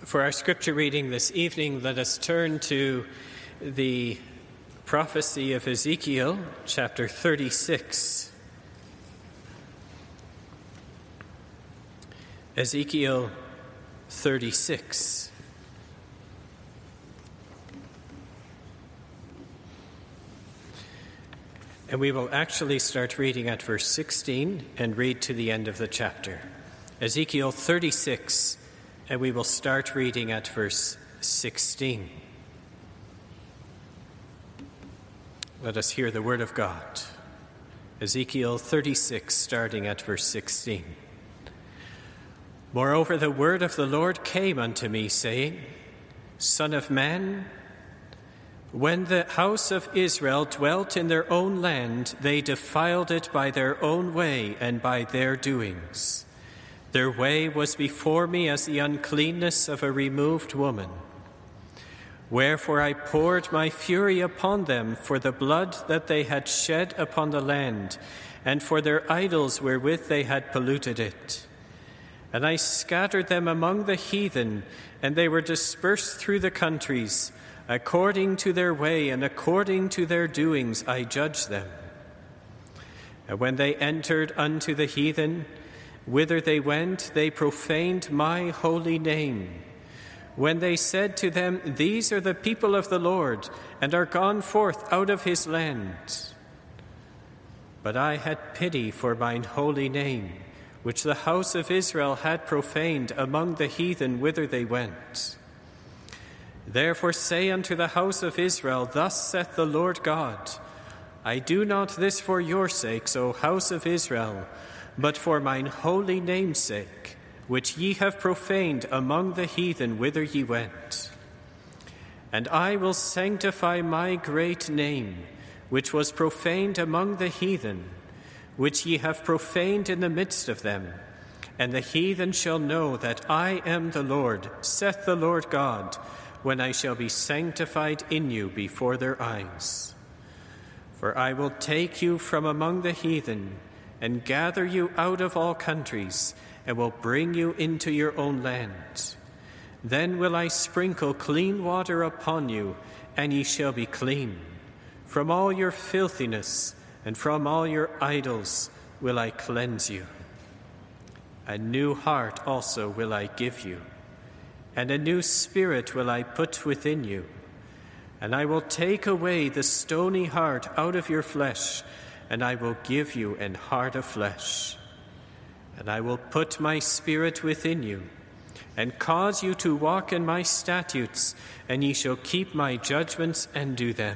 For our scripture reading this evening, let us turn to the prophecy of Ezekiel, chapter 36. Ezekiel 36. And we will actually start reading at verse 16 and read to the end of the chapter. Ezekiel 36, and we will start reading at verse 16. Let us hear the word of God. Ezekiel 36, starting at verse 16. Moreover, the word of the Lord came unto me, saying, Son of man, when the house of Israel dwelt in their own land, they defiled it by their own way and by their doings. Their way was before me as the uncleanness of a removed woman. Wherefore I poured my fury upon them for the blood that they had shed upon the land, and for their idols wherewith they had polluted it. And I scattered them among the heathen, and they were dispersed through the countries. According to their way and according to their doings I judged them. And when they entered unto the heathen, whither they went, they profaned my holy name. When they said to them, These are the people of the Lord, and are gone forth out of his land. But I had pity for mine holy name, which the house of Israel had profaned among the heathen whither they went. Therefore say unto the house of Israel, Thus saith the Lord God, I do not this for your sakes, O house of Israel, but for mine holy name's sake, which ye have profaned among the heathen whither ye went. And I will sanctify my great name, which was profaned among the heathen, which ye have profaned in the midst of them. And the heathen shall know that I am the Lord, saith the Lord God, when I shall be sanctified in you before their eyes. For I will take you from among the heathen, and gather you out of all countries, and will bring you into your own land. Then will I sprinkle clean water upon you, and ye shall be clean. From all your filthiness and from all your idols will I cleanse you. A new heart also will I give you, and a new spirit will I put within you. And I will take away the stony heart out of your flesh, and I will give you an heart of flesh. And I will put my spirit within you, and cause you to walk in my statutes, and ye shall keep my judgments and do them.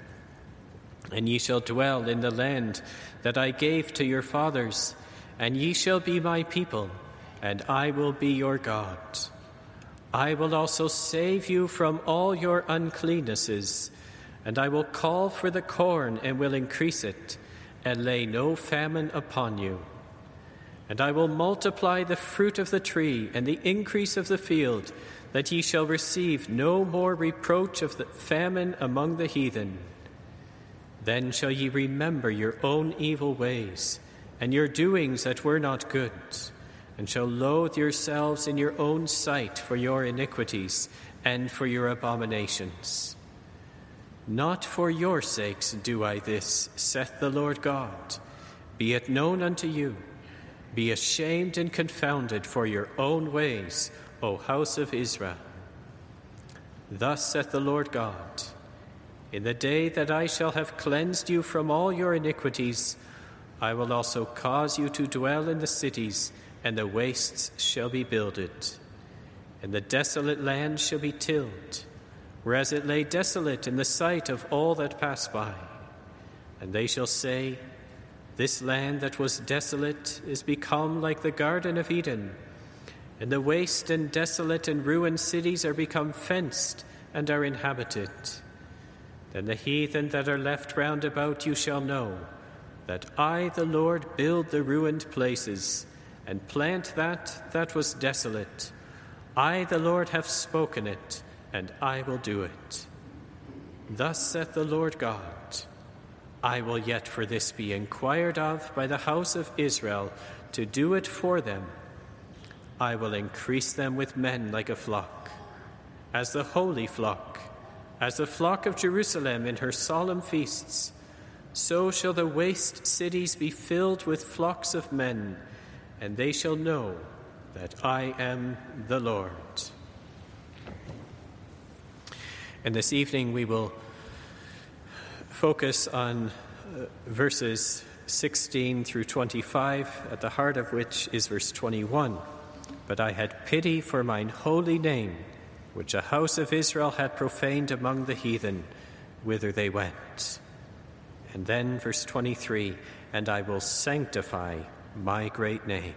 And ye shall dwell in the land that I gave to your fathers, and ye shall be my people, and I will be your God. I will also save you from all your uncleannesses, and I will call for the corn and will increase it, and lay no famine upon you. And I will multiply the fruit of the tree and the increase of the field, that ye shall receive no more reproach of the famine among the heathen. Then shall ye remember your own evil ways, and your doings that were not good, and shall loathe yourselves in your own sight for your iniquities and for your abominations. Not for your sakes do I this, saith the Lord God. Be it known unto you. Be ashamed and confounded for your own ways, O house of Israel. Thus saith the Lord God, in the day that I shall have cleansed you from all your iniquities, I will also cause you to dwell in the cities, and the wastes shall be builded, and the desolate land shall be tilled, whereas it lay desolate in the sight of all that pass by. And they shall say, This land that was desolate is become like the Garden of Eden, and the waste and desolate and ruined cities are become fenced and are inhabited. Then the heathen that are left round about you shall know that I, the Lord, build the ruined places, and plant that was desolate. I, the Lord, have spoken it, and I will do it. Thus saith the Lord God, I will yet for this be inquired of by the house of Israel, to do it for them. I will increase them with men like a flock, as the holy flock, as the flock of Jerusalem in her solemn feasts. So shall the waste cities be filled with flocks of men, and they shall know that I am the Lord. And this evening we will focus on verses 16 through 25, at the heart of which is verse 21. But I had pity for mine holy name, which a house of Israel had profaned among the heathen, whither they went. And then verse 23, and I will sanctify my great name.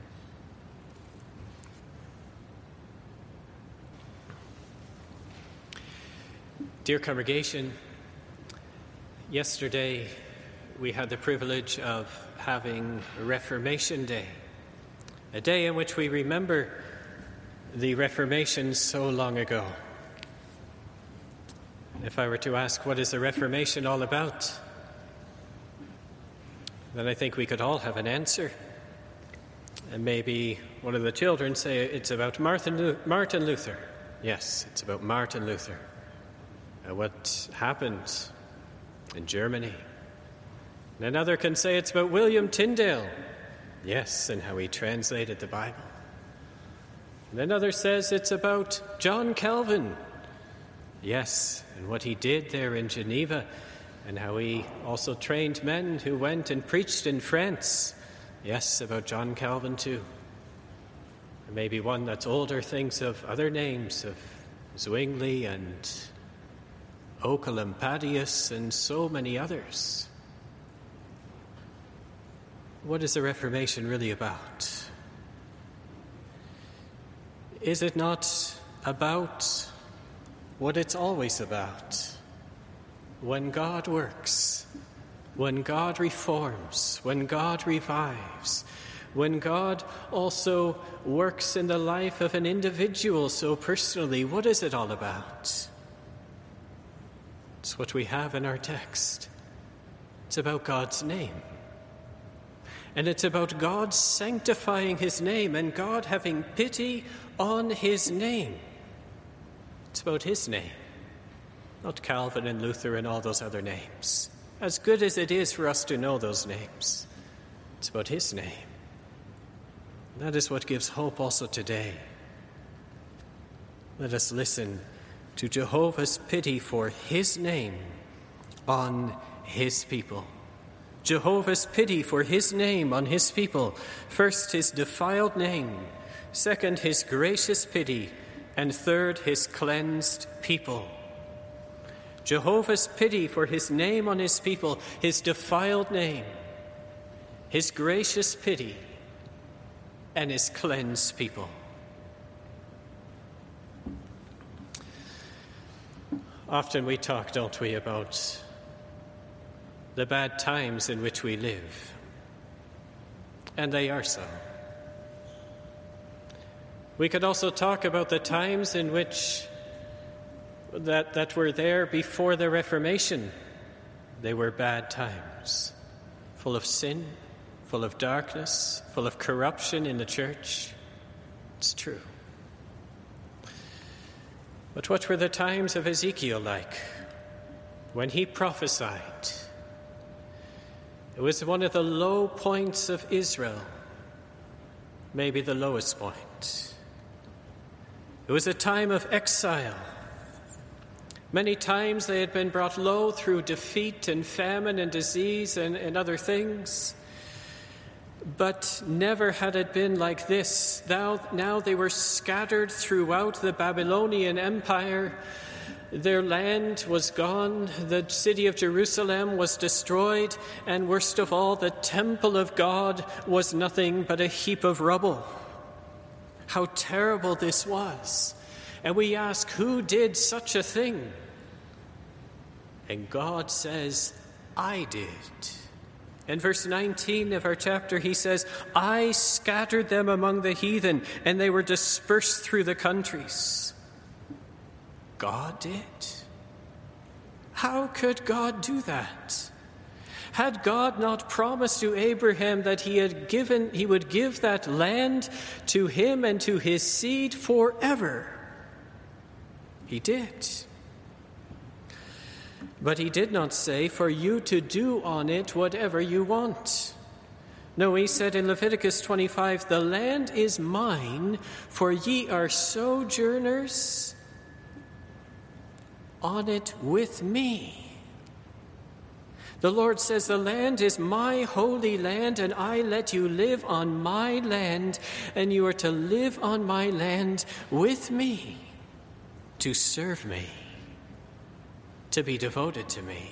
Dear congregation, yesterday we had the privilege of having Reformation Day, a day in which we remember the Reformation so long ago. If I were to ask, what is the Reformation all about? Then I think we could all have an answer. And maybe one of the children say it's about Martin Luther. Yes, it's about Martin Luther. What happened in Germany. And another can say it's about William Tyndale. Yes, and how he translated the Bible. And another says it's about John Calvin. Yes, and what he did there in Geneva, and how he also trained men who went and preached in France. Yes, about John Calvin too. And maybe one that's older thinks of other names, of Zwingli and Oecolampadius and so many others. What is the Reformation really about? Is it not about what it's always about? When God works, when God reforms, when God revives, when God also works in the life of an individual so personally, what is it all about? It's what we have in our text. It's about God's name. And it's about God sanctifying his name and God having pity on his name. It's about his name, not Calvin and Luther and all those other names. As good as it is for us to know those names, it's about his name. That is what gives hope also today. Let us listen to Jehovah's pity for his name on his people. Jehovah's pity for his name on his people. First, his defiled name. Second, his gracious pity. And third, his cleansed people. Jehovah's pity for his name on his people, his defiled name, his gracious pity, and his cleansed people. Often we talk, don't we, about the bad times in which we live. And they are so. We could also talk about the times in which that were there before the Reformation. They were bad times, full of sin, full of darkness, full of corruption in the church. It's true. But what were the times of Ezekiel like when he prophesied? It was one of the low points of Israel, maybe the lowest point. It was a time of exile. Many times they had been brought low through defeat and famine and disease and other things. But never had it been like this. Now they were scattered throughout the Babylonian Empire. Their land was gone. The city of Jerusalem was destroyed. And worst of all, the temple of God was nothing but a heap of rubble. How terrible this was. And we ask, who did such a thing? And God says, I did. In verse 19 of our chapter, he says, I scattered them among the heathen, and they were dispersed through the countries. God did? How could God do that? Had God not promised to Abraham that he would give that land to him and to his seed forever? He did. But he did not say for you to do on it whatever you want. No, he said in Leviticus 25, the land is mine, for ye are sojourners on it with me. The Lord says, the land is my holy land, and I let you live on my land, and you are to live on my land with me, to serve me, to be devoted to me.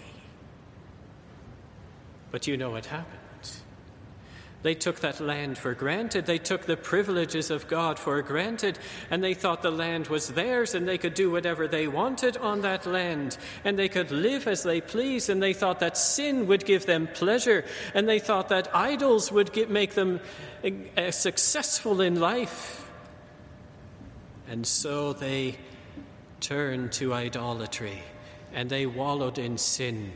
But you know what happened. They took that land for granted. They took the privileges of God for granted, and they thought the land was theirs, and they could do whatever they wanted on that land, and they could live as they pleased, and they thought that sin would give them pleasure, and they thought that idols would make them successful in life. And so they turned to idolatry, and they wallowed in sin.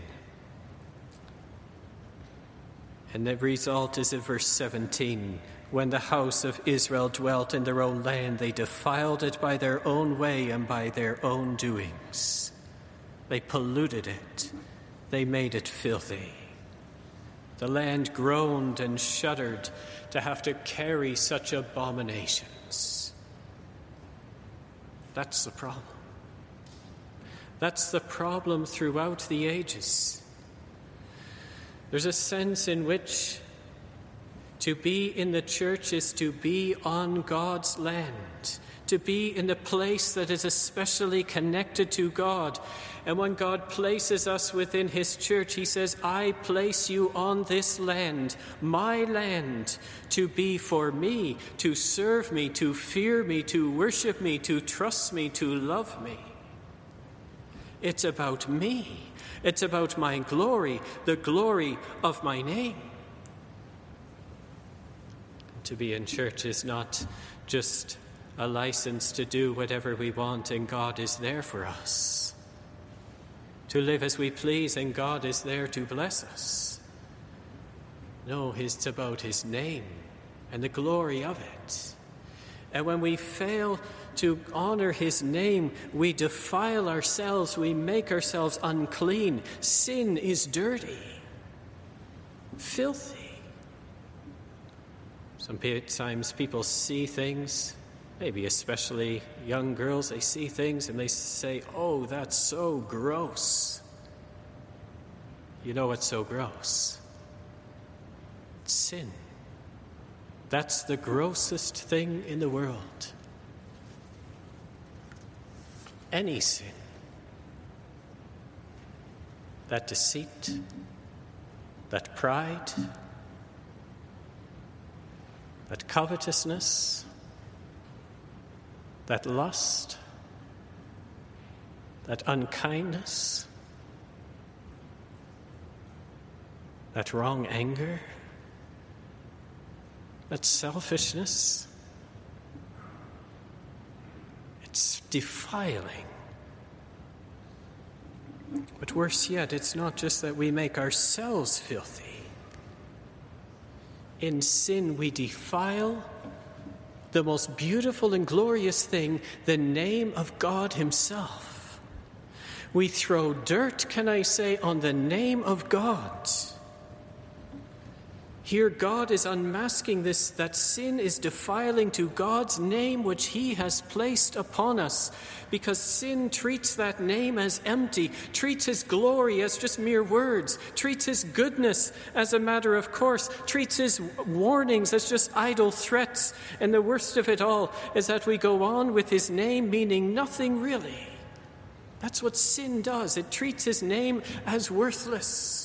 And the result is in verse 17. When the house of Israel dwelt in their own land, they defiled it by their own way and by their own doings. They polluted it. They made it filthy. The land groaned and shuddered to have to carry such abominations. That's the problem. That's the problem throughout the ages. There's a sense in which to be in the church is to be on God's land, to be in the place that is especially connected to God. And when God places us within his church, he says, I place you on this land, my land, to be for me, to serve me, to fear me, to worship me, to trust me, to love me. It's about me. It's about my glory, the glory of my name. To be in church is not just a license to do whatever we want and God is there for us. To live as we please and God is there to bless us. No, it's about his name and the glory of it. And when we fail to honor his name, we defile ourselves, we make ourselves unclean. Sin is dirty, filthy. Sometimes people see things, maybe especially young girls, they see things and they say, oh, that's so gross. You know what's so gross? It's sin. That's the grossest thing in the world. Any sin. That deceit, that pride, that covetousness, that lust, that unkindness, that wrong anger, that selfishness. It's defiling. But worse yet, it's not just that we make ourselves filthy. In sin, we defile the most beautiful and glorious thing, the name of God himself. We throw dirt, can I say, on the name of God. Here God is unmasking this, that sin is defiling to God's name which he has placed upon us, because sin treats that name as empty, treats his glory as just mere words, treats his goodness as a matter of course, treats his warnings as just idle threats. And the worst of it all is that we go on with his name meaning nothing really. That's what sin does. It treats his name as worthless.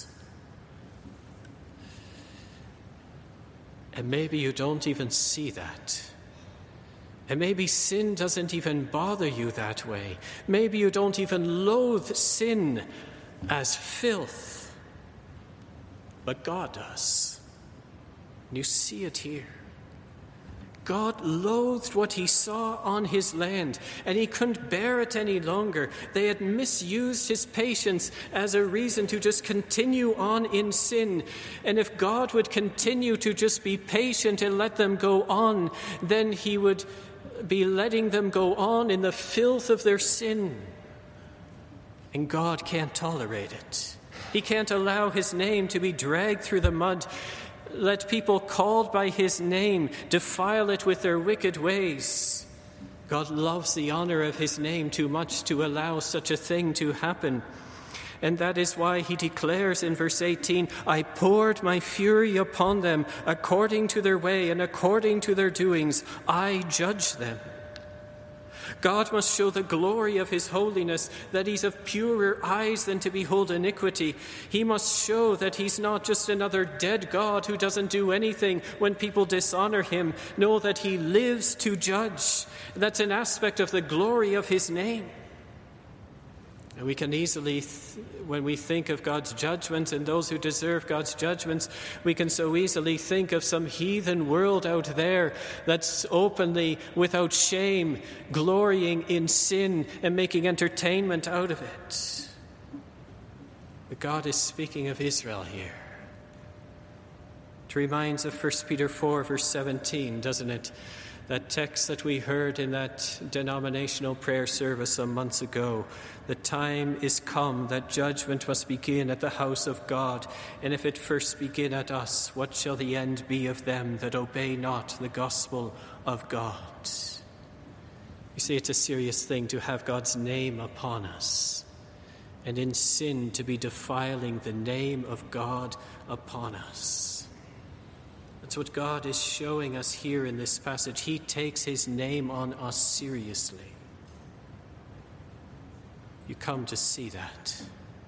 And maybe you don't even see that. And maybe sin doesn't even bother you that way. Maybe you don't even loathe sin as filth. But God does. And you see it here. God loathed what he saw on his land, and he couldn't bear it any longer. They had misused his patience as a reason to just continue on in sin. And if God would continue to just be patient and let them go on, then he would be letting them go on in the filth of their sin. And God can't tolerate it. He can't allow his name to be dragged through the mud. Let people called by his name defile it with their wicked ways. God loves the honor of his name too much to allow such a thing to happen. And that is why he declares in verse 18, I poured my fury upon them according to their way and according to their doings. I judge them. God must show the glory of his holiness, that he's of purer eyes than to behold iniquity. He must show that he's not just another dead God who doesn't do anything when people dishonor him. No, that he lives to judge. That's an aspect of the glory of his name. And we can easily, when we think of God's judgments and those who deserve God's judgments, we can so easily think of some heathen world out there that's openly, without shame, glorying in sin and making entertainment out of it. But God is speaking of Israel here. It reminds of 1 Peter 4, verse 17, doesn't it? That text that we heard in that denominational prayer service some months ago. The time is come that judgment must begin at the house of God. And if it first begin at us, what shall the end be of them that obey not the gospel of God? You see, it's a serious thing to have God's name upon us, and in sin to be defiling the name of God upon us. That's what God is showing us here in this passage. He takes his name on us seriously. You come to see that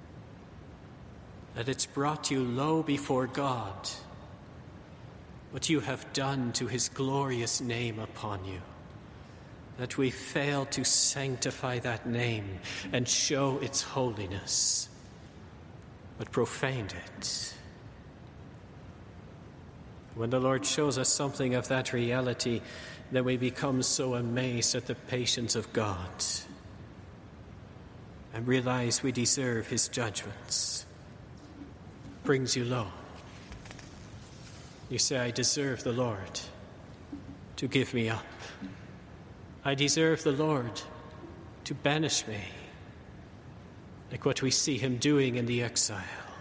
it's brought you low before God, what you have done to his glorious name upon you, that we failed to sanctify that name and show its holiness, but profaned it. When the Lord shows us something of that reality, then we become so amazed at the patience of God and realize we deserve his judgments. Brings you low. You say, I deserve the Lord to give me up. I deserve the Lord to banish me, like what we see him doing in the exile.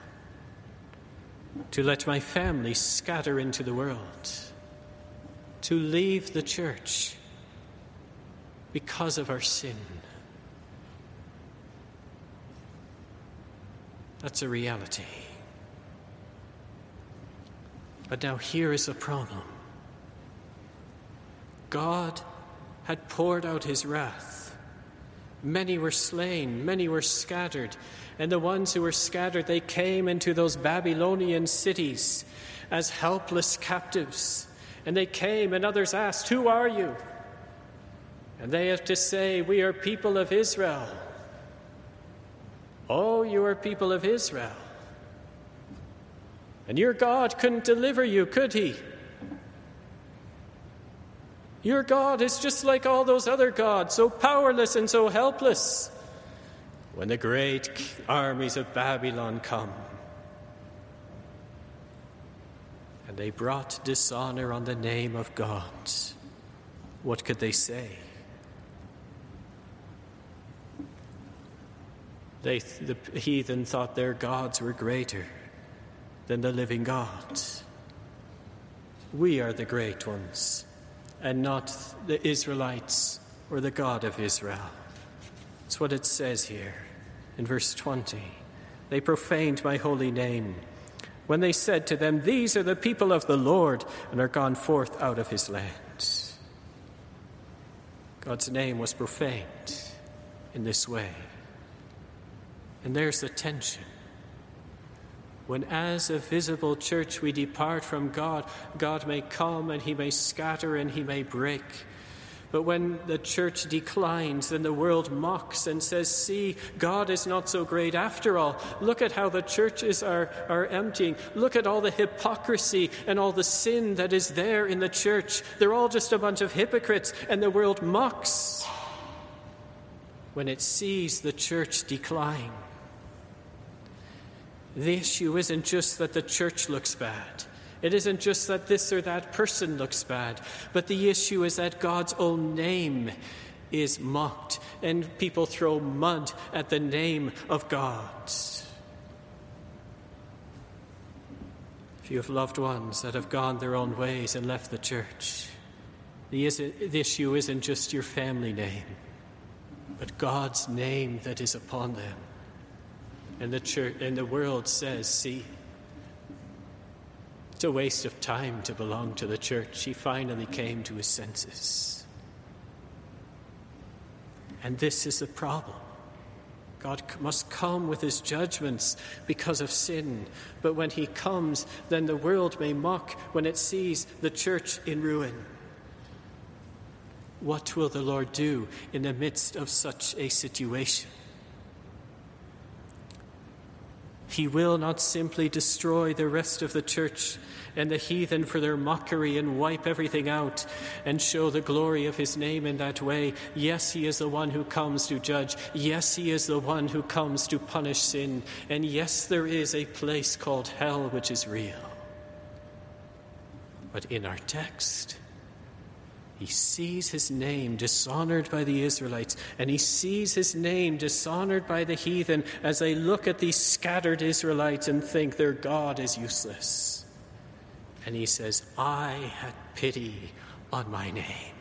To let my family scatter into the world, to leave the church because of our sin. That's a reality. But now here is a problem. God had poured out his wrath. Many were slain, many were scattered. And the ones who were scattered, they came into those Babylonian cities as helpless captives. And they came, and others asked, who are you? And they had to say, we are people of Israel. Oh, you are people of Israel. And your God couldn't deliver you, could he? Your God is just like all those other gods, so powerless and so helpless. When the great armies of Babylon come, and they brought dishonor on the name of God, what could they say? The heathen thought their gods were greater than the living God. We are the great ones, and not the Israelites or the God of Israel. That's what it says here in verse 20. They profaned my holy name when they said to them, these are the people of the Lord, and are gone forth out of his land. God's name was profaned in this way. And there's the tension. When as a visible church we depart from God, God may come and he may scatter and he may break. But when the church declines, then the world mocks and says, see, God is not so great after all. Look at how the churches are emptying. Look at all the hypocrisy and all the sin that is there in the church. They're all just a bunch of hypocrites, and the world mocks when it sees the church decline. The issue isn't just that the church looks bad. It isn't just that this or that person looks bad, but the issue is that God's own name is mocked, and people throw mud at the name of God. If you have loved ones that have gone their own ways and left the church, the issue isn't just your family name, but God's name that is upon them. And the church and the world says, see, it's a waste of time to belong to the church. He finally came to his senses. And this is the problem. God must come with his judgments because of sin. But when he comes, then the world may mock when it sees the church in ruin. What will the Lord do in the midst of such a situation? He will not simply destroy the rest of the church and the heathen for their mockery and wipe everything out and show the glory of his name in that way. Yes, he is the one who comes to judge. Yes, he is the one who comes to punish sin. And yes, there is a place called hell which is real. But in our text, he sees his name dishonored by the Israelites, and he sees his name dishonored by the heathen as they look at these scattered Israelites and think their God is useless. And he says, I had pity on my name,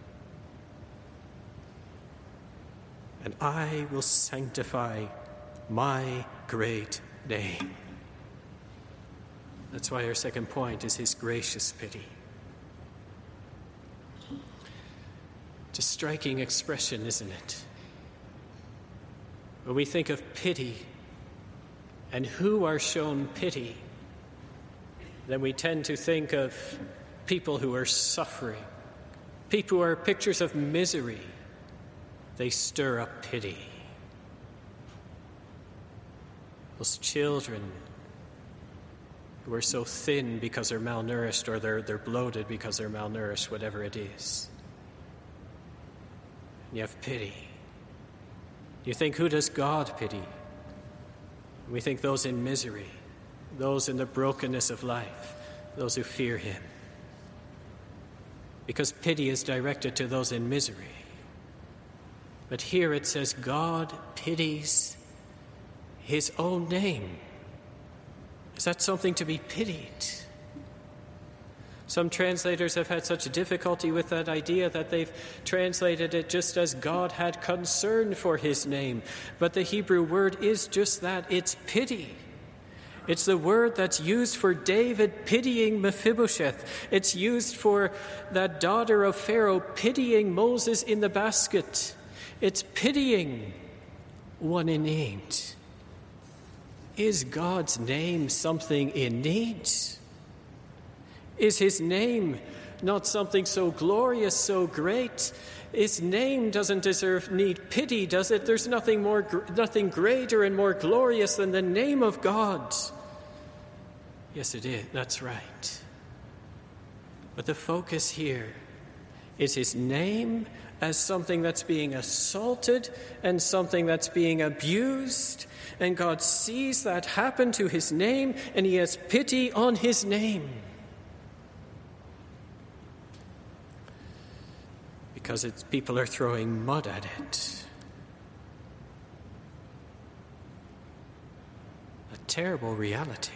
and I will sanctify my great name. That's why our second point is his gracious pity. It's a striking expression, isn't it? When we think of pity and who are shown pity, then we tend to think of people who are suffering, people who are pictures of misery. They stir up pity. Those children who are so thin because they're malnourished, or they're bloated because they're malnourished, whatever it is. You have pity. You think, who does God pity? We think those in misery, those in the brokenness of life, those who fear him. Because pity is directed to those in misery. But here it says God pities his own name. Is that something to be pitied? Some translators have had such difficulty with that idea that they've translated it just as God had concern for his name. But the Hebrew word is just that. It's pity. It's the word that's used for David pitying Mephibosheth. It's used for that daughter of Pharaoh pitying Moses in the basket. It's pitying one in need. Is God's name something in need? Is his name not something so glorious, so great? His name doesn't need pity, does it? There's nothing greater and more glorious than the name of God. Yes, it is. That's right. But the focus here is his name as something that's being assaulted and something that's being abused. And God sees that happen to his name, and he has pity on his name. Because people are throwing mud at it. A terrible reality.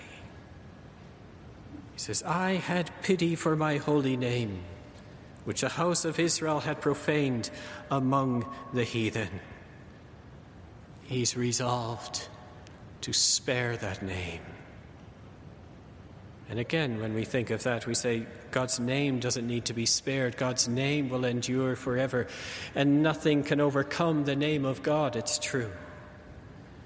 He says, I had pity for my holy name, which the house of Israel had profaned among the heathen. He's resolved to spare that name. And again, when we think of that, we say God's name doesn't need to be spared. God's name will endure forever, and nothing can overcome the name of God. It's true.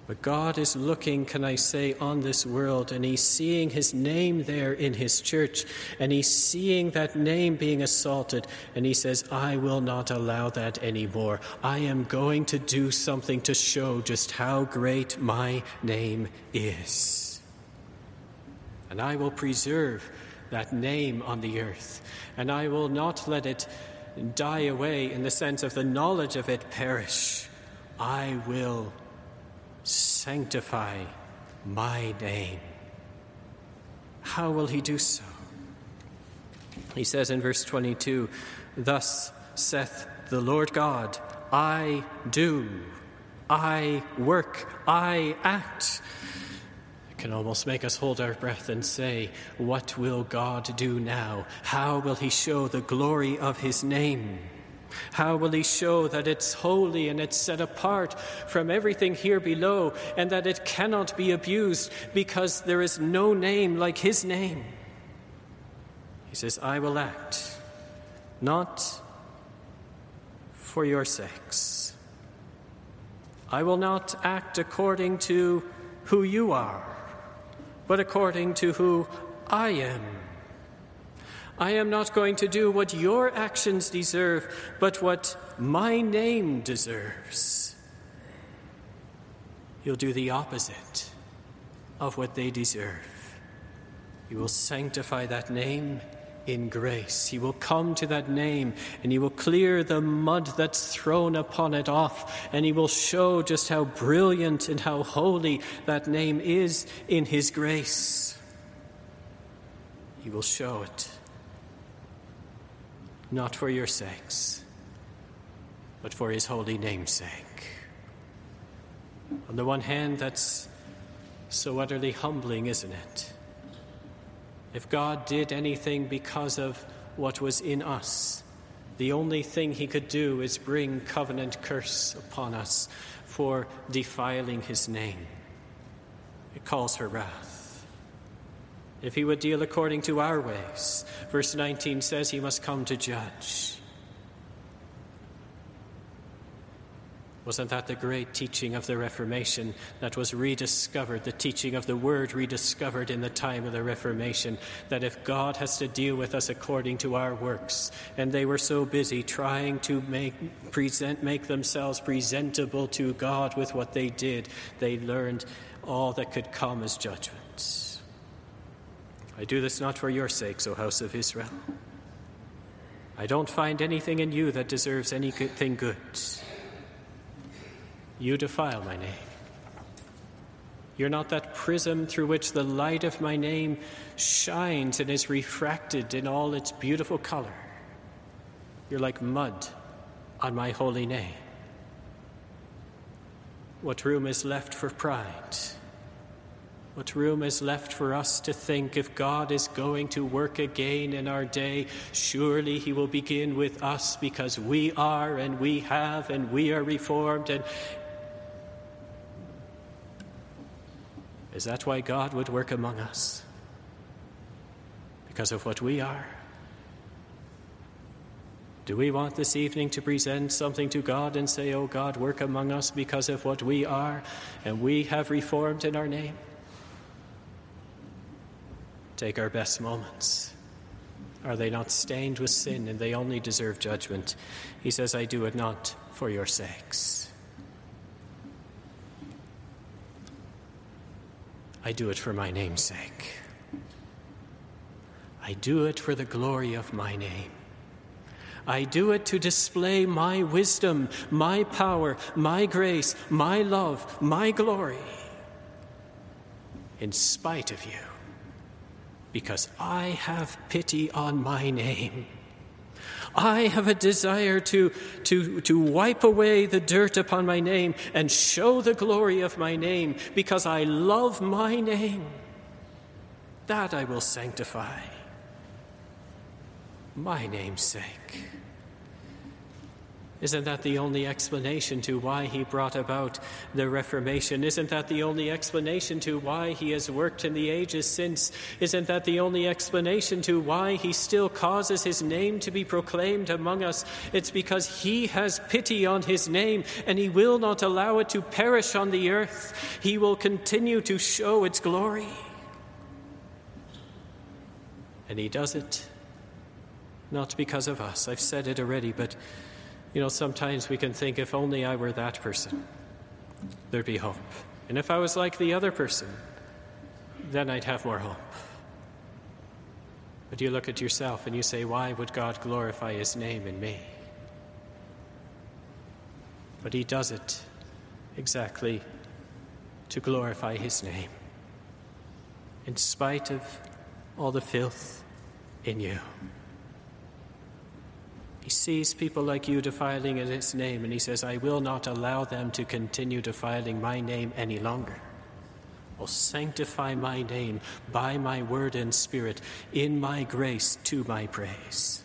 But God is looking, can I say, on this world, and he's seeing his name there in his church, and he's seeing that name being assaulted, and he says, I will not allow that anymore. I am going to do something to show just how great my name is. And I will preserve that name on the earth, and I will not let it die away in the sense of the knowledge of it perish. I will sanctify my name. How will he do so? He says in verse 22, thus saith the Lord God, I do, I work, I act. It can almost make us hold our breath and say, what will God do now? How will he show the glory of his name? How will he show that it's holy and it's set apart from everything here below, and that it cannot be abused because there is no name like his name? He says, I will act, not for your sakes. I will not act according to who you are, but according to who I am. I am not going to do what your actions deserve, but what my name deserves. You'll do the opposite of what they deserve. You will sanctify that name in grace. He will come to that name, and he will clear the mud that's thrown upon it off, and he will show just how brilliant and how holy that name is in his grace. He will show it. Not for your sakes, but for his holy name's sake. On the one hand, that's so utterly humbling, isn't it? If God did anything because of what was in us, the only thing he could do is bring covenant curse upon us for defiling his name. It calls for wrath. If he would deal according to our ways, verse 19 says he must come to judge. Wasn't that the great teaching of the Reformation that was rediscovered, the teaching of the Word rediscovered in the time of the Reformation, that if God has to deal with us according to our works, and they were so busy trying to make themselves presentable to God with what they did, they learned all that could come as judgments. I do this not for your sakes, O house of Israel. I don't find anything in you that deserves anything good. You defile my name. You're not that prism through which the light of my name shines and is refracted in all its beautiful color. You're like mud on my holy name. What room is left for pride? What room is left for us to think if God is going to work again in our day, surely he will begin with us because we are and we have and we are reformed. And is that why God would work among us? Because of what we are? Do we want this evening to present something to God and say, oh God, work among us because of what we are and we have reformed in our name? Take our best moments. Are they not stained with sin and they only deserve judgment? He says, I do it not for your sakes. I do it for my name's sake. I do it for the glory of my name. I do it to display my wisdom, my power, my grace, my love, my glory, in spite of you. Because I have pity on my name. I have a desire to wipe away the dirt upon my name and show the glory of my name because I love my name. That I will sanctify. My name's sake. Isn't that the only explanation to why he brought about the Reformation? Isn't that the only explanation to why he has worked in the ages since? Isn't that the only explanation to why he still causes his name to be proclaimed among us? It's because he has pity on his name, and he will not allow it to perish on the earth. He will continue to show its glory. And he does it not because of us. I've said it already, but sometimes we can think, if only I were that person, there'd be hope. And if I was like the other person, then I'd have more hope. But you look at yourself and you say, why would God glorify his name in me? But he does it exactly to glorify his name, in spite of all the filth in you. He sees people like you defiling in his name, and he says, I will not allow them to continue defiling my name any longer. I'll sanctify my name by my word and spirit, in my grace to my praise.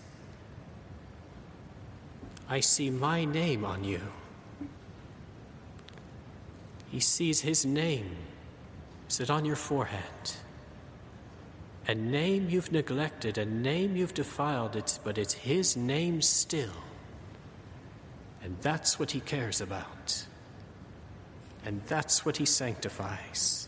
I see my name on you. He sees his name. Is it on your forehead? A name you've neglected, a name you've defiled, but it's his name still. And that's what he cares about. And that's what he sanctifies.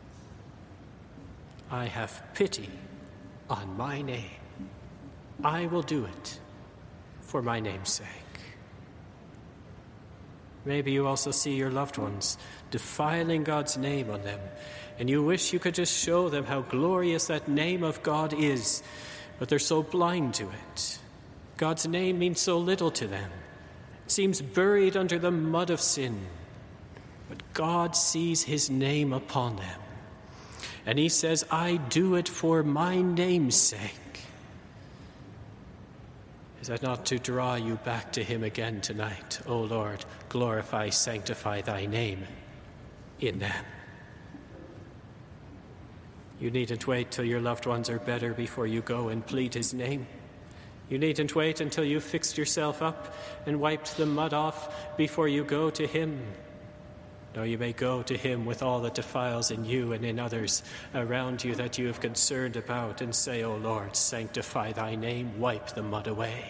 I have pity on my name. I will do it for my name's sake. Maybe you also see your loved ones defiling God's name on them, and you wish you could just show them how glorious that name of God is, but they're so blind to it. God's name means so little to them. It seems buried under the mud of sin. But God sees his name upon them. And he says, I do it for my name's sake. Is that not to draw you back to him again tonight? O Lord, glorify, sanctify thy name in them. You needn't wait till your loved ones are better before you go and plead his name. You needn't wait until you've fixed yourself up and wiped the mud off before you go to him. No, you may go to him with all that defiles in you and in others around you that you have concerned about, and say, O Lord, sanctify thy name, wipe the mud away.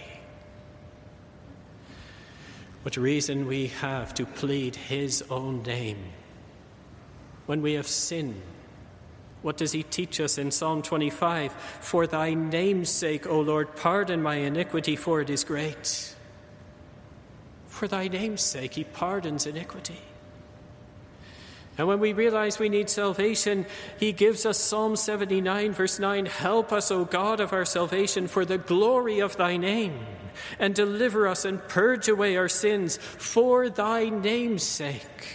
What reason we have to plead his own name when we have sinned. What does he teach us in Psalm 25? For thy name's sake, O Lord, pardon my iniquity, for it is great. For thy name's sake, he pardons iniquity. And when we realize we need salvation, he gives us Psalm 79, verse 9, help us, O God of our salvation, for the glory of thy name, and deliver us and purge away our sins for thy name's sake.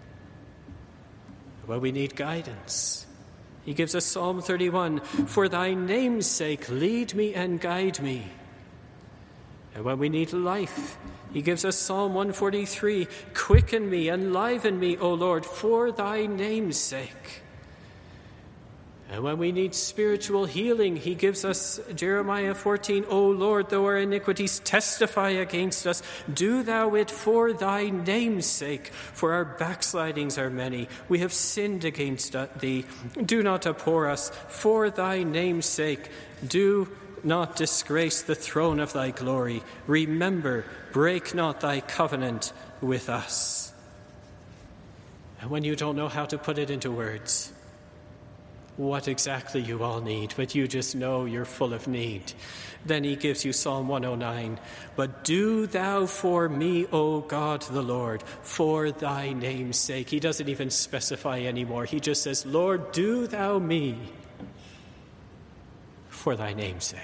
Well, we need guidance. He gives us Psalm 31, for thy name's sake, lead me and guide me. And when we need life, he gives us Psalm 143, quicken me, enliven me, O Lord, for thy name's sake. And when we need spiritual healing, he gives us Jeremiah 14, O Lord, though our iniquities testify against us, do thou it for thy name's sake, for our backslidings are many. We have sinned against thee. Do not abhor us for thy name's sake. Do not disgrace the throne of thy glory. Remember, break not thy covenant with us. And when you don't know how to put it into words, what exactly you all need, but you just know you're full of need, then he gives you Psalm 109. But do thou for me, O God the Lord, for thy name's sake. He doesn't even specify anymore. He just says, Lord, do thou me for thy name's sake.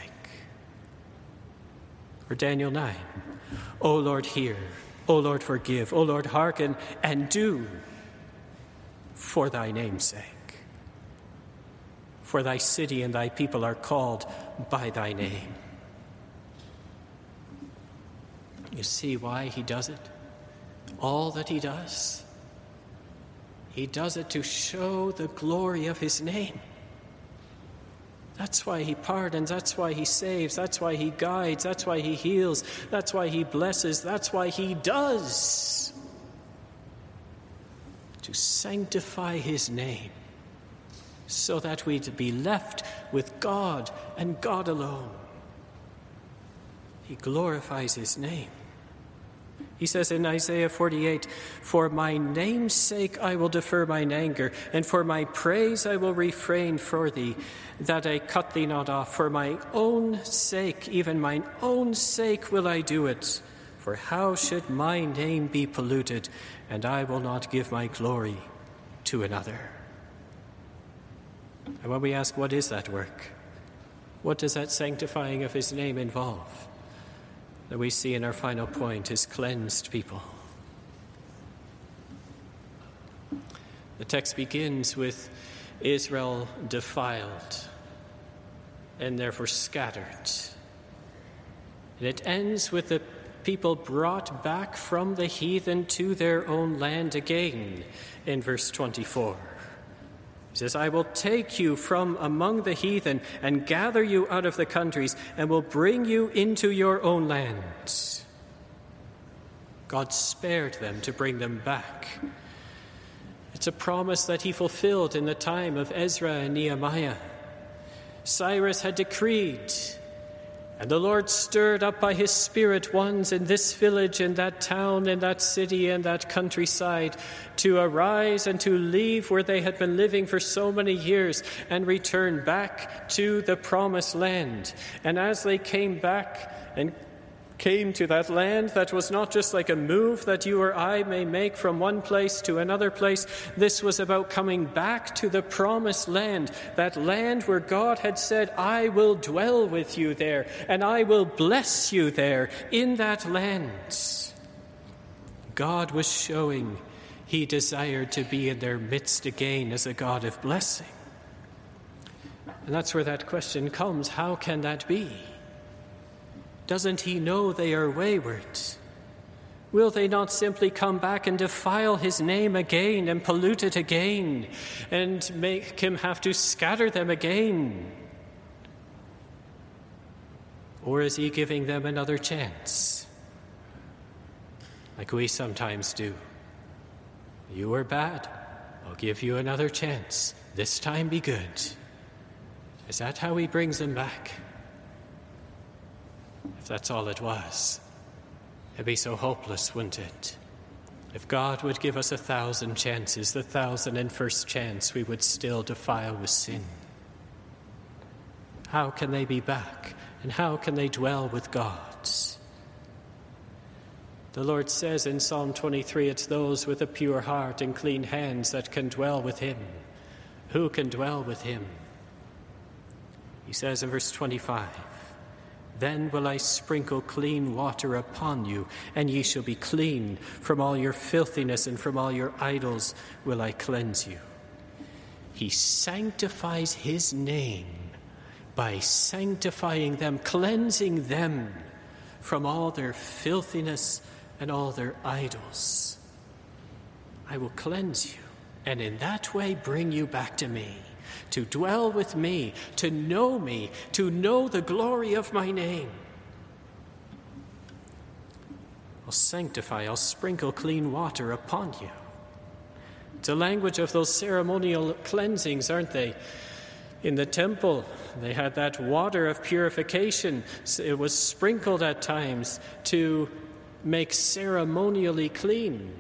Or Daniel 9. O Lord, hear. O Lord, forgive. O Lord, hearken and do for thy name's sake. For thy city and thy people are called by thy name. You see why he does it? All that he does? He does it to show the glory of his name. That's why he pardons. That's why he saves. That's why he guides. That's why he heals. That's why he blesses. That's why he does. To sanctify his name, so that we'd be left with God and God alone. He glorifies his name. He says in Isaiah 48, "For my name's sake I will defer mine anger, and for my praise I will refrain for thee, that I cut thee not off. For my own sake, even mine own sake will I do it. For how should my name be polluted, and I will not give my glory to another?" And when we ask, what is that work? What does that sanctifying of his name involve? That we see in our final point is cleansed people. The text begins with Israel defiled and therefore scattered. And it ends with the people brought back from the heathen to their own land again in verse 24. He says, "I will take you from among the heathen and gather you out of the countries and will bring you into your own land." God spared them to bring them back. It's a promise that he fulfilled in the time of Ezra and Nehemiah. Cyrus had decreed, and the Lord stirred up by his Spirit ones in this village, in that town, in that city, and that countryside to arise and to leave where they had been living for so many years and return back to the promised land. And as they came back and came to that land that was not just like a move that you or I may make from one place to another place. This was about coming back to the promised land, that land where God had said, "I will dwell with you there, and I will bless you there in that land." God was showing he desired to be in their midst again as a God of blessing. And that's where that question comes, how can that be? Doesn't he know they are wayward? Will they not simply come back and defile his name again and pollute it again and make him have to scatter them again? Or is he giving them another chance? Like we sometimes do. You were bad. I'll give you another chance. This time be good. Is that how he brings them back? If that's all it was, it'd be so hopeless, wouldn't it? If God would give us 1,000 chances, the 1,001st chance, we would still defile with sin. How can they be back? And how can they dwell with God? The Lord says in Psalm 23, it's those with a pure heart and clean hands that can dwell with him. Who can dwell with him? He says in verse 25, "Then will I sprinkle clean water upon you, and ye shall be clean. From all your filthiness and from all your idols will I cleanse you." He sanctifies his name by sanctifying them, cleansing them from all their filthiness and all their idols. I will cleanse you, and in that way bring you back to me, to dwell with me, to know the glory of my name. I'll sanctify, I'll sprinkle clean water upon you. It's a language of those ceremonial cleansings, aren't they? In the temple, they had that water of purification. It was sprinkled at times to make ceremonially clean.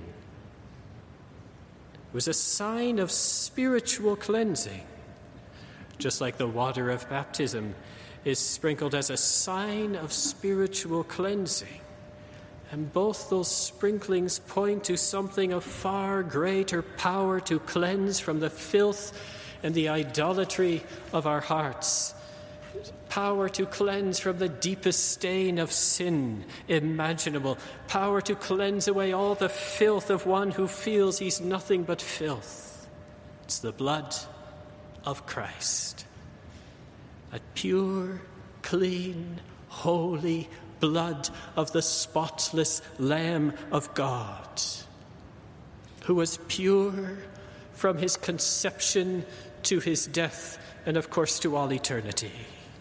It was a sign of spiritual cleansing. Just like the water of baptism is sprinkled as a sign of spiritual cleansing. And both those sprinklings point to something of far greater power to cleanse from the filth and the idolatry of our hearts. Power to cleanse from the deepest stain of sin imaginable. Power to cleanse away all the filth of one who feels he's nothing but filth. It's the blood of Christ. That pure, clean, holy blood of the spotless Lamb of God, who was pure from his conception to his death, and of course to all eternity,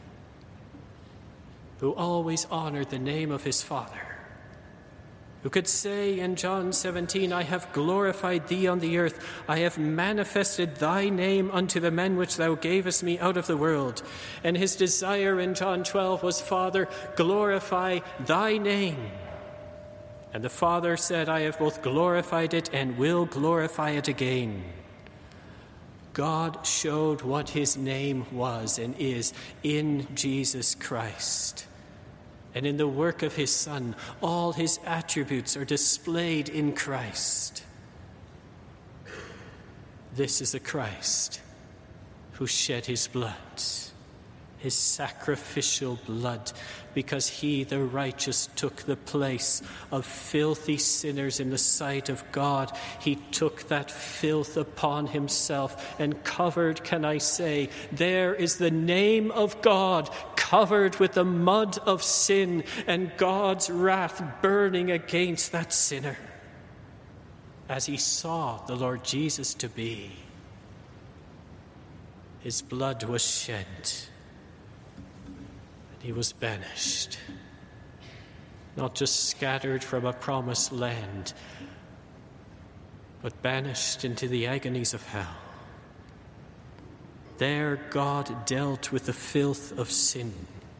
who always honored the name of his Father, who could say in John 17, I have glorified thee on the earth, I have manifested thy name unto the men which thou gavest me out of the world. And his desire in John 12 was, Father, glorify thy name. And the Father said, I have both glorified it and will glorify it again. God showed what his name was and is in Jesus Christ. And in the work of his Son, all his attributes are displayed in Christ. This is the Christ who shed his blood, his sacrificial blood, because he, the righteous, took the place of filthy sinners in the sight of God. He took that filth upon himself and covered, can I say, there is the name of God covered with the mud of sin and God's wrath burning against that sinner, as he saw the Lord Jesus to be. His blood was shed. He was banished, not just scattered from a promised land, but banished into the agonies of hell. There God dealt with the filth of sin,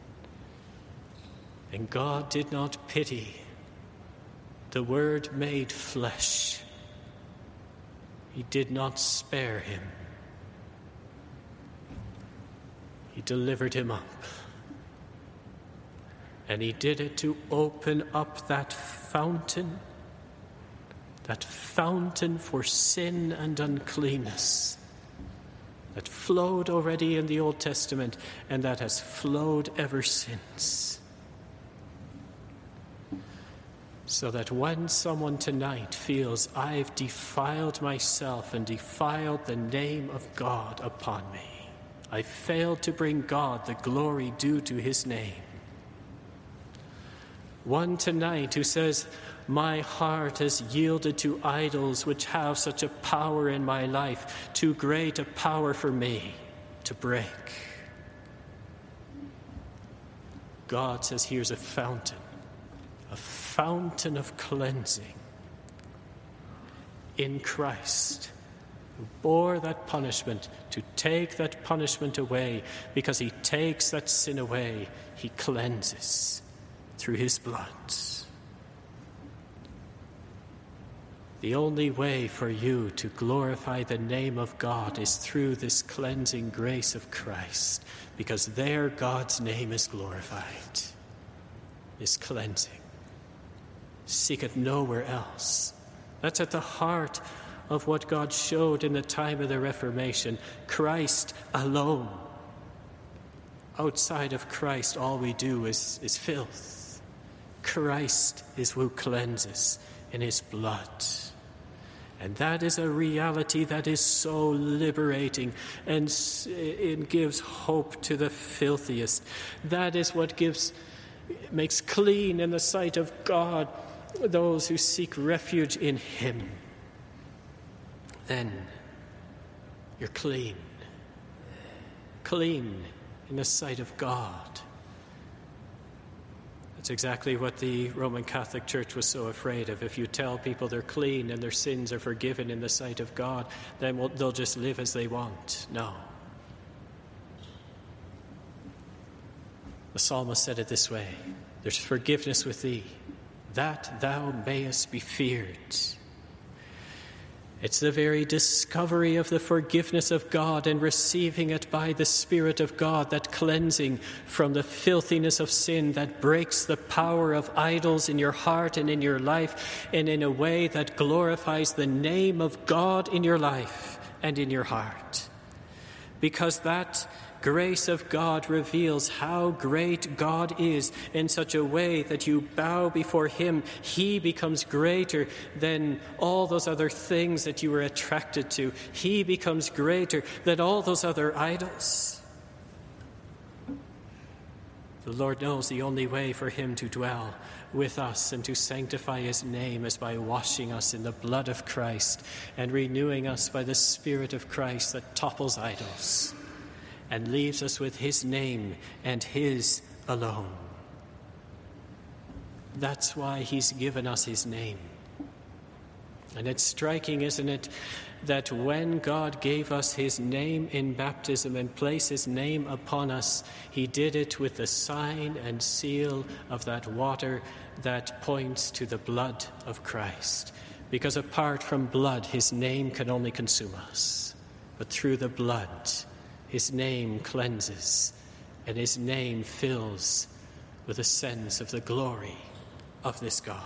and God did not pity the Word made flesh. He did not spare him. He delivered him up. And he did it to open up that fountain for sin and uncleanness that flowed already in the Old Testament and that has flowed ever since. So that when someone tonight feels, I've defiled myself and defiled the name of God upon me, I failed to bring God the glory due to his name. One tonight who says, my heart has yielded to idols which have such a power in my life, too great a power for me to break. God says, here's a fountain of cleansing in Christ, who bore that punishment to take that punishment away. Because he takes that sin away, he cleanses through his blood. The only way for you to glorify the name of God is through this cleansing grace of Christ, because there God's name is glorified, is cleansing. Seek it nowhere else. That's at the heart of what God showed in the time of the Reformation. Christ alone. Outside of Christ, all we do is filth. Christ is who cleanses in his blood. And that is a reality that is so liberating, and it gives hope to the filthiest. That is what makes clean in the sight of God those who seek refuge in him. Then you're clean. Clean in the sight of God. That's exactly what the Roman Catholic Church was so afraid of. If you tell people they're clean and their sins are forgiven in the sight of God, then they'll just live as they want. No. The psalmist said it this way: there's forgiveness with thee, that thou mayest be feared. It's the very discovery of the forgiveness of God and receiving it by the Spirit of God, that cleansing from the filthiness of sin that breaks the power of idols in your heart and in your life, and in a way that glorifies the name of God in your life and in your heart. Because that grace of God reveals how great God is in such a way that you bow before him. He becomes greater than all those other things that you were attracted to. He becomes greater than all those other idols. The Lord knows the only way for him to dwell with us and to sanctify his name is by washing us in the blood of Christ and renewing us by the Spirit of Christ that topples idols and leaves us with his name and his alone. That's why he's given us his name. And it's striking, isn't it, that when God gave us his name in baptism and placed his name upon us, he did it with the sign and seal of that water that points to the blood of Christ. Because apart from blood, his name can only consume us. But through the blood, his name cleanses, and his name fills with a sense of the glory of this God.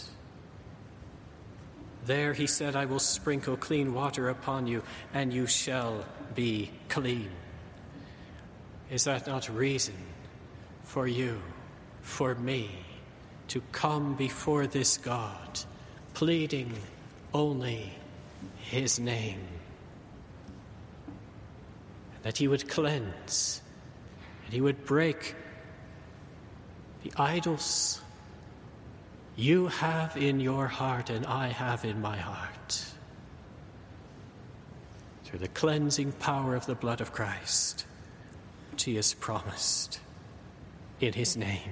There he said, I will sprinkle clean water upon you, and you shall be clean. Is that not reason for you, for me, to come before this God, pleading only his name? That he would cleanse, and he would break the idols you have in your heart and I have in my heart, through the cleansing power of the blood of Christ, which he has promised in his name.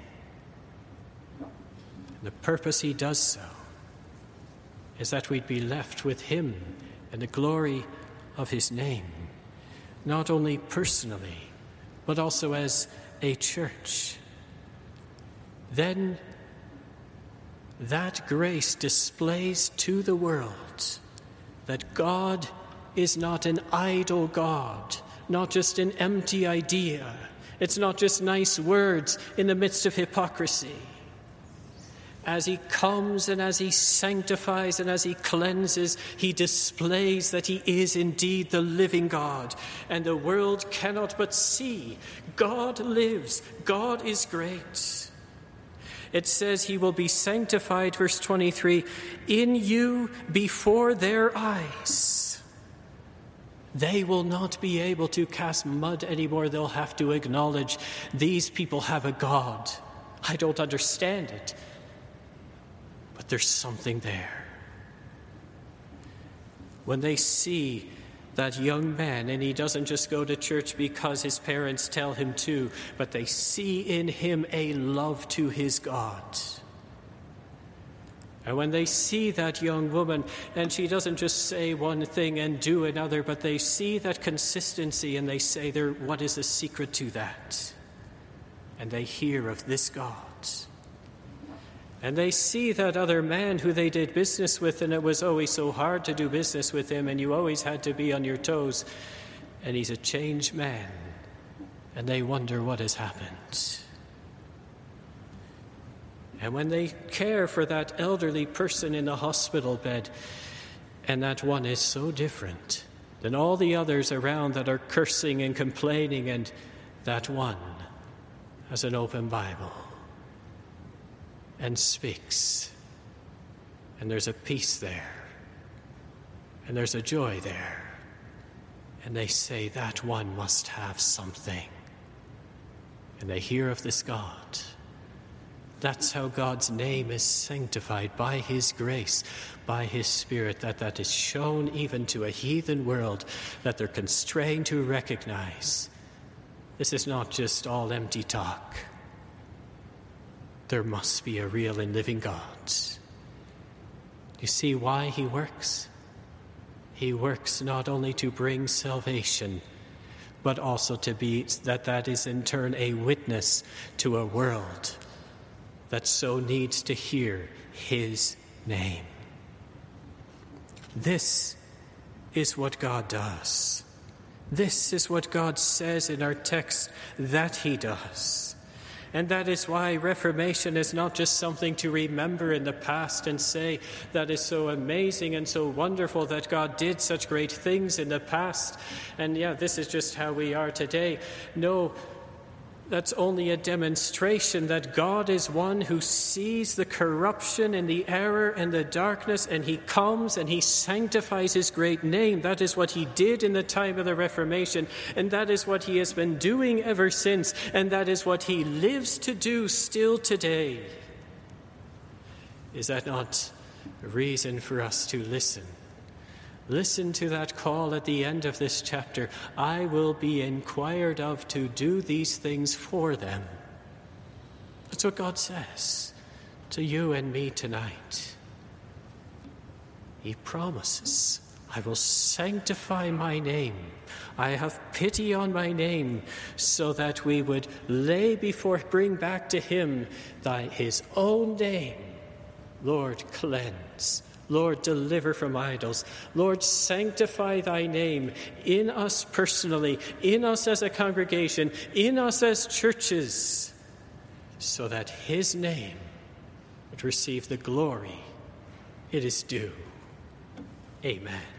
And the purpose he does so is that we'd be left with him and the glory of his name, not only personally, but also as a church. Then that grace displays to the world that God is not an idle God, not just an empty idea. It's not just nice words in the midst of hypocrisy. As he comes and as he sanctifies and as he cleanses, he displays that he is indeed the living God. And the world cannot but see God lives, God is great. It says he will be sanctified, verse 23, in you before their eyes. They will not be able to cast mud anymore. They'll have to acknowledge these people have a God. I don't understand it, but there's something there. When they see that young man, and he doesn't just go to church because his parents tell him to, but they see in him a love to his God. And when they see that young woman, and she doesn't just say one thing and do another, but they see that consistency and they say, what is the secret to that? And they hear of this God. And they see that other man who they did business with, and it was always so hard to do business with him, and you always had to be on your toes. And he's a changed man. And they wonder what has happened. And when they care for that elderly person in the hospital bed, and that one is so different than all the others around that are cursing and complaining, and that one has an open Bible and speaks, and there's a peace there, and there's a joy there, and they say that one must have something, and they hear of this God. That's how God's name is sanctified, by his grace, by his Spirit, that is shown even to a heathen world, that they're constrained to recognize this is not just all empty talk. There must be a real and living God. You see why he works? He works not only to bring salvation, but also to be that is in turn a witness to a world that so needs to hear his name. This is what God does. This is what God says in our text that he does. And that is why Reformation is not just something to remember in the past and say that is so amazing and so wonderful that God did such great things in the past. And this is just how we are today. No, That's only a demonstration that God is one who sees the corruption and the error and the darkness, and he comes and he sanctifies his great name. That is what he did in the time of the Reformation, and that is what he has been doing ever since, and that is what he lives to do still today. Is that not a reason for us to listen? Listen to that call at the end of this chapter. I will be inquired of to do these things for them. That's what God says to you and me tonight. He promises, I will sanctify my name. I have pity on my name, so that we would bring back to him his own name. Lord, cleanse. Lord, deliver from idols. Lord, sanctify thy name in us personally, in us as a congregation, in us as churches, so that his name would receive the glory it is due. Amen.